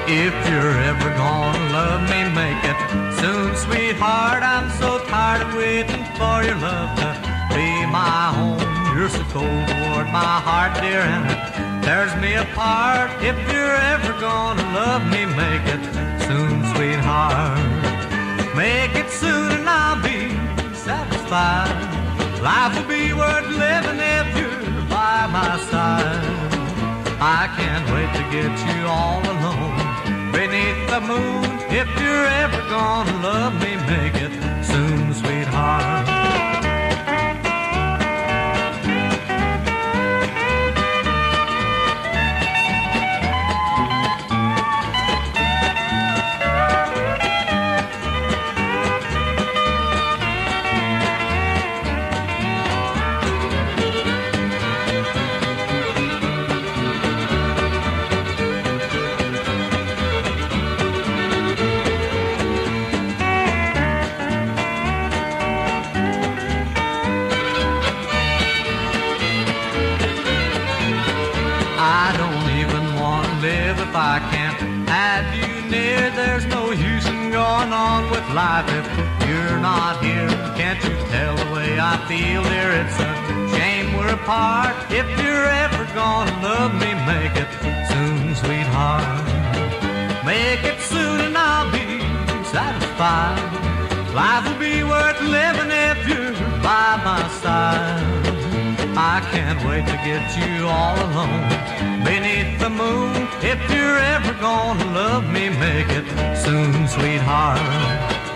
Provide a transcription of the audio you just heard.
If you're ever gonna love me, make it soon, sweetheart. I'm so tired of waiting for your love to be my home. You're so cold toward my heart, dear, and it tears me apart. If you're ever gonna love me, make it soon, sweetheart. Make it soon and I'll be satisfied. Life will be worth living if you're by my side. I can't wait to get you all alone beneath the moon. If you're ever gonna love me, make it soon, sweetheart. If I can't have you near, there's no use in going on with life if you're not here. Can't you tell the way I feel, dear? It's a shame we're apart. If you're ever gonna love me, make it soon, sweetheart. Make it soon and I'll be satisfied. Life will be worth living if you're by my side. I can't wait to get you all alone beneath the moon. If you're ever gonna love me, make it soon, sweetheart.